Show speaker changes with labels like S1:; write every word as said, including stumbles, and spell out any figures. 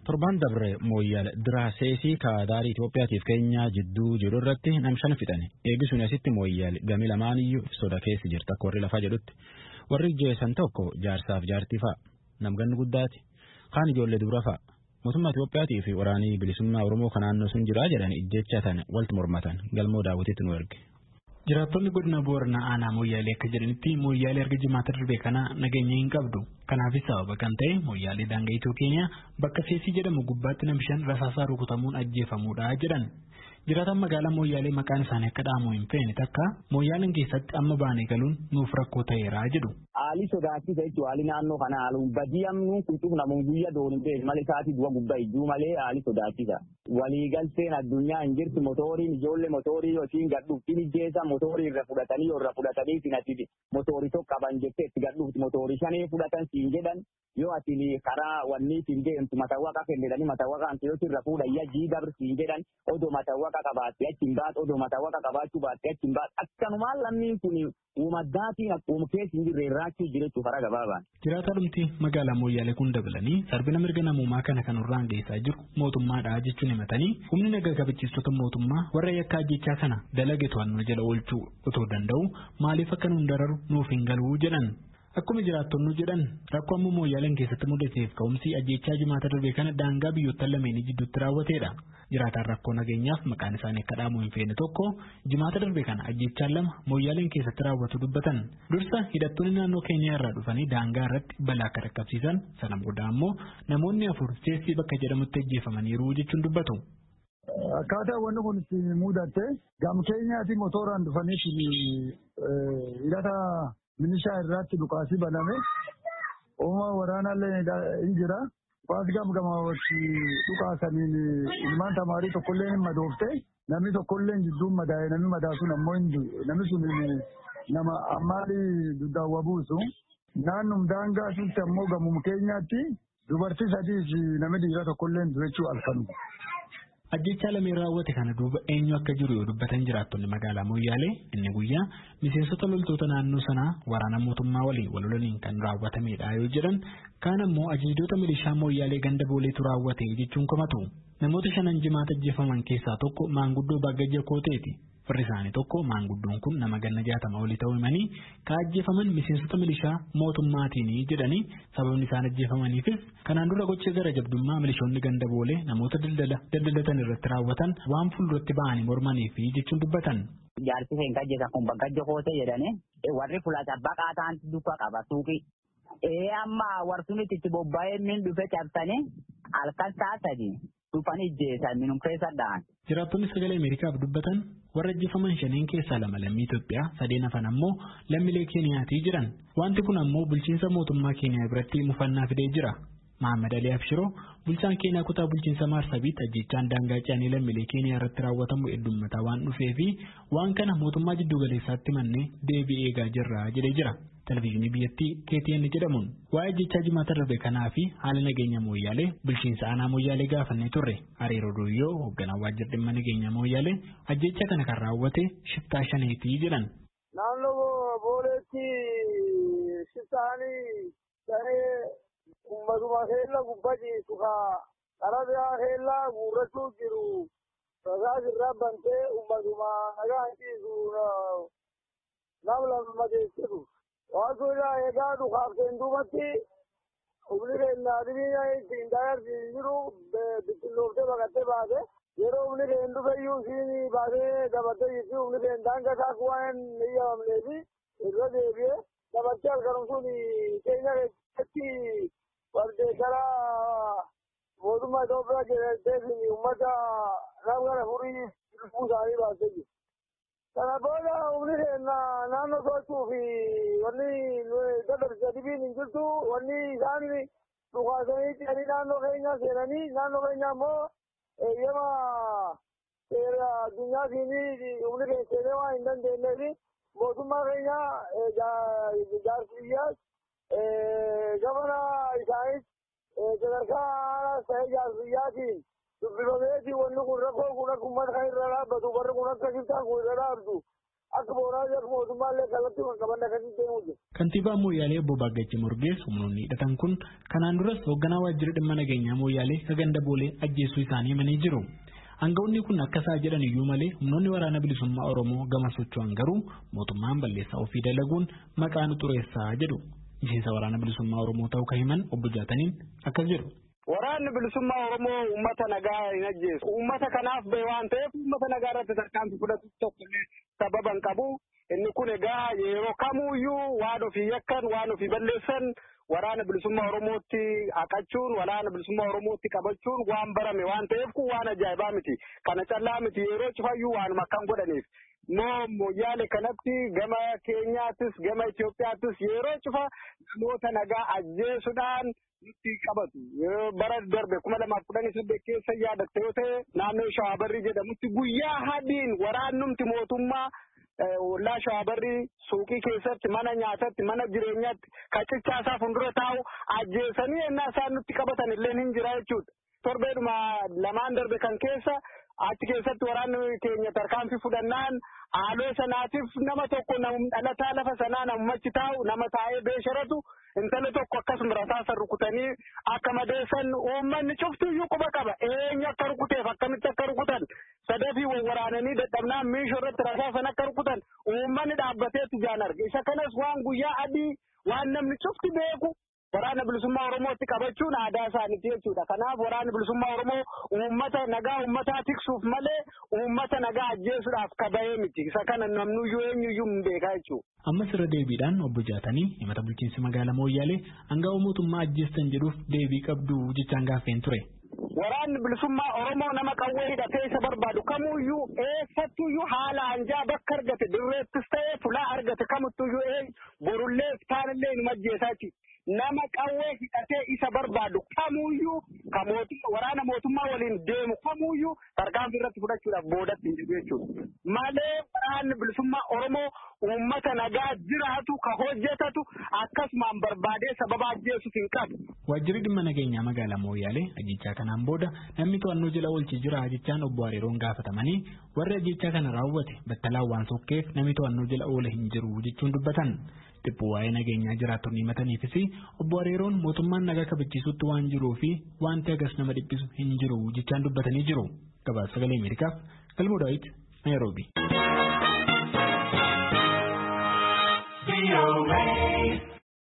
S1: Torban dabre mooyyal diraaseesii kaadaarii Itoophiyaatiif Keenyaa jidduu jiru irratti namshan fixan. Eegisuun asitti mooyyal gami lamaaniyyuu soda keessa jirta akka warri lafaa jedhutti. Warri jeessan tokko jaarsaaf jaartii fa'a. Namganni guddaati. Kaan ijoollee dura fa'a. Mootummaa Itoophiyaatii fi waraanii bilisummaa Oromoo kan naannoo sun jiraa jedhan ijjechatan walti mormatan galmoo daawwitiitti nu erge.
S2: Jiraattonni godina Booranaa aanaa mooyyaalee akka jedhanitti mooyyaalee erga jimaata darbe kana nageenya hin qabdu. Kanaafis sababa kan ta'e mooyyaalee daangaa Keenyaa bakka seesii jedhamu gubbaatti namshan rasaasaa rukutamuun ajjeefamuudha jedhan. Jiraataan magaalaa mooyyaalee maqaan isaanii akka dhaamu hin feene takka mooyyaaleen keessatti amma baanee galuun nuuf rakkoo ta'eera jedhu.
S3: Ali sodaachisa jechuun haalli naannoo kana haaluun badiyamnuun kutuuf namuun guyyaa doonii ta'e malee isaati du'a gubbaa iddoo malee haalli sodaachisa. Waliigalteen addunyaa hin jirtu motoriin ijoollee motorii yookiin gadhuuftiin ijjeessa motorii irra fudhatanii irra fudhatanii sinatti motorii tokko qaban jettee itti gadhuufti motorii shanee fudhatan siin jedhan yoo ati karaa wanni siin deemtu matawwaqa kennedhanii matawwaqa antiyooti irra fuudha yajjii dabr siin jedhan odoo matawwaqa qabaatte achi hin baat odoo matawwaqa qabaachuu baatte achi hin baat akkanumaan lammiin kun uumaddaatiin akkuma keessa hin jirre irraachuu jireechuu karaa gabaabaan.
S2: Jiraataa dhumti magaalaa mooyyaalee kun dabalanii sarbina mirga namummaa kana kan irraan geessaa jiru mootummaadha jechuun himatanii humni nagaa kabachiistota mootummaa warra yakkaa jechaa kana dalage to'annoo jala oolchuu otoo danda'u maaliif akka nuun dararu nuuf hin galuu jedhan. Akkuma jiraattonni jedhan rakkoo ammoo mooyyaaleen keessatti mudateef ka'umsi ajjechaa jimaata darbe kana daangaa biyyoota lameenii jidduutti raawwateedha. Jiraataan rakkoo nageenyaaf maqaan isaanii akka dhaamu hin feene tokko jimaata darbe kana ajjechaan lama mooyyaaleen keessatti raawwatu dubbatan. Dursa hidhattoonni naannoo Keenyaa irraa dhufanii daangaa irratti balaa akka dhaqqabsiisan sana booda ammoo namoonni afur seesii bakka jedhamutti ajjeefamaniiru jechuun dubbatu.
S4: Akkaataa wanni kun itti mudatte gam Keenyaatti motoraan dhufanii hidhata milishaa irratti dhukaasii baname uuma waraanaallee hin jira. Waas gam gamaawwachi dhukaasaniin ilmaan tamaarii tokkollee hin madoofte namni tokkollee jidduun madaa'e namni madaa sun ammoo namni sun nama ammaalii duddaawwa buusu. Naannum daangaa sunti ammoo gamum Keenyaatti dubartii sadii fi namni dhiira tokkollee jechuu alfanu.
S2: Ajjechaa lameen raawwate kana duuba eenyu akka jiru yoo dubbatan jiraattonni magaalaa mooyyaalee inni guyyaa miseensota loltoota naannoo sanaa waraana mootummaa waliin wal lolaniin kan raawwatamedha yoo jedhan kaan ammoo ajajjoota milishaa mooyyaalee ganda booleetu raawwate jechuun komatu. Namoota shanan jimaata ajjeefaman keessaa tokko maanguddoo Baggajja Kooteeti. Firri isaanii tokko maanguddoon kun nama ganna jaatama olii ta'uu himanii ka ajjeefaman miseensota milishaa mootummaatiin jedhanii sababni isaan ajjeefamaniifis kanaan dura gocha gara jabdummaa milishoonni ganda boolee namoota daldalatan irratti raawwatan waan fuulduratti ba'anii mormaniif jechuun dubbatan.
S3: Jaarsi hin kajjeta kun Baggajja Kootee jedhani warri fulata baqaa ta'an duuka qaba suuqii. Ee amma warsunitti itti bobba'ee min dhufe cabsanii halkan taatanii dhufanii jeesan minum keessa dhaan.
S2: Jiraattonni sagalee Ameerikaaf dubbatan warra ajjeefaman shaniin keessaa lama lammii Itoophiyaa sadeen hafan ammoo lammiilee Keeniyaatii jiran. Wanti kun ammoo bulchiinsa mootummaa Keeniyaa biratti mufannaa fidee jira. Mahammad Ali Abshiroo bulchaan Keeniyaa kutaa bulchiinsa Maarsabiit ajjechaan daangaa caanii lammiilee Keeniyaa irratti raawwatamu heddummataa waan dhufee fi waan kana mootummaa jiddu galeessaatti mannee deebii eegaa jirra jedhee jira. Televizyinii biyyattii K T N jedhamuun waa'ee ajjechaa jimaata darbe kanaa fi haala nageenya mooyyaalee bulchiinsa aanaa mooyyaalee gaafannee turre. Hariiroo Dooyyoo hoogganaa waajjira dhimma nageenya mooyyaalee ajjecha kana kan raawwate shiftaa shaneetii jedhan.
S4: Naannoo booleetti shiftaanii saree ummatuma keella gubbaa jiisu haa qarabiyaa keella guurrachuu jiru rasaas irraa bantee ummatuma nagaa hanqiisu nam lama geessisu. Waasuudha egaa dhukaafteen duubatti humni keenya dhibiyyaa ittiin dagarsiin jiru bittinnooftee baqattee baate yeroo humni keenya dhufeyyuu siin baatee dabattee jirti humni keenya daangaa isaa waan hin yaamnee fi irra deebi'ee dabattee halkanum sun keenya keessatti wardeessara mootummaa Itoophiyaa jedhamtee uummata nama kana furii lubbuu isaanii baastee jirti. Kana booda humni keenya naannoo sochuu fi wanni dadarsa dibiin hin jirtu wanni isaan dhukaasanii ce'anii naannoo keenya seenanii naannoo keenya ammoo eeyyama seera addunyaatiin humni keenya seenee waan hin dandeenyeef mootummaa keenya jaarsi biyyaas gabana isaanis sadarkaa ta'ee jaarsi biyyaatiin dubbifameeti wanni kun rakkoo kun akka uummata kan irra dhaabbatu warri kun akka shiftaan kun irra dhaabdu akka boonaa jedhu mootummaallee kallattii kan qaban akkasii deemuu jiru.
S2: Kantiibaa Mooyyaalee Obbo Baaggachi Morgees humnoonni hidhatan kun kanaan duras hoogganaa waajjira dhimma nageenyaa Mooyyaalee Kaganda Boolee ajjeesuu isaanii himanii jiru. Aangawoonni kun akka isaa jedhan iyyuu malee humnoonni waraana bilisummaa Oromoo gama socho'an garuu mootummaan balleessaa ofii dalaguun maqaa nu xureessaa jedhu. Miseensa waraana bilisummaa Oromoo ta'uu kan himan Obbo Jaataniin akkas jedhu.
S5: Waraanni bilisummaa Oromoo uummata nagaa hin ajjeesu. Uummata kanaaf bahe waan ta'eef uummata nagaa irratti tarkaanfii fudhatu tokkollee sababa hin qabu. Inni kun egaa yeroo kamuuyyuu waan ofii yakkan waan ofii balleessan waraana bilisummaa Oromootti haqachuun waraana bilisummaa Oromootti qabachuun waan barame waan ta'eef kun waan ajaa'ibaa miti. Kana callaa miti yeroo cufayyuu waanuma akkan godhaniif. Moo Mooyyaale kanatti gama Keenyaattis gama Itoophiyaattis yeroo cufa namoota nagaa ajjeesuudhaan nutti qabatu. Bara darbe kuma lamaaf kudhanii saddeet keessa yaadatte yoo ta'e naannoo Shawaabarrii jedhamutti guyyaa hadiin waraannumti mootummaa ollaa Shawaabarrii suuqii keessatti mana nyaatatti mana jireenyaatti kacichaasaa fuuldura taa'u ajjeesanii ennaa isaan nutti qabatan illee hin jira jechuudha. Torbeedhuma lamaan darbe kan keessa achi keessatti waraanni keenya tarkaanfii fudhannaan haaloo sanaatiif nama tokko dhalataa lafa sanaa namachi taa'u nama taa'ee beesharatu intala tokko akkasuma rasaasa rukutanii akka madeessan uummanni cuftuyyuu quba qaba. Eenyu akka rukuteef akkamitti akka rukutan sadafii waraananii dadhabnaan miishoo irratti rasaasan akka rukutan uummanni dhaabbateetti jaan arge. Isa kanas waan guyyaa adii waan namni cufti beeku waraana bilisummaa Oromootti qabachuun aadaa isaaniiti jechuudha. Kanaaf waraanni bilisummaa Oromoo uummata nagaa uummataa tiksuuf malee uummata nagaa ajjeesuudhaaf kabahee miti. Isa kana namnuyyuu eenyuyyuu hin beekaa jechuudha.
S2: Ammas irra deebiidhaan Obbo Jaatanii himata bulchiinsi magaalaa Mooyyaalee aangawa mootummaa ajjeestan jedhuuf deebii qabdu jechaan gaaffeen ture.
S5: Waraanni bilisummaa Oromoo nama qawwee hidhatee isa barbaadu kamuyyuu eessattuyyuu haala anjaa bakka argate dirreettis ta'ee fulaa argate kamittuyyuu ee borullee taanillee hin ajjeesaati. Nama qawwee hidhatee isa barbaadu kamuyyuu ka mootummaa waraana mootummaa waliin deemu kamuyyuu tarkaanfii irratti fudhachuudhaaf boodatti hin jiru jechuudha. Malee waraanni bilisummaa Oromoo uummata nagaa jiraatu ka hojjetatu akkasumaan barbaadee sababa ajjeesuuf hin qabu.
S2: Waajjirri dhimma nageenyaa magaalaa Mooyyaalee ajjechaa kanaan booda namni to'annoo jala oolchee jira jechaan Obbo Hariiroon gaafatamanii warri ajjechaa kana raawwate battalaan waan sokkeef namni to'annoo jala oole hin jiru jechuun dubbatan. Tippuu waa'ee nageenyaa jiraattonni himataniifis Obbo Hariiroon mootummaan nagaa kabachiisutti waan jiruu fi wanti agas nama dhiphisu hin jiru jechaan dubbatanii jiru. Gabaasa Sagalee Ameerikaaf Galmoo Daawit Naayiroobii.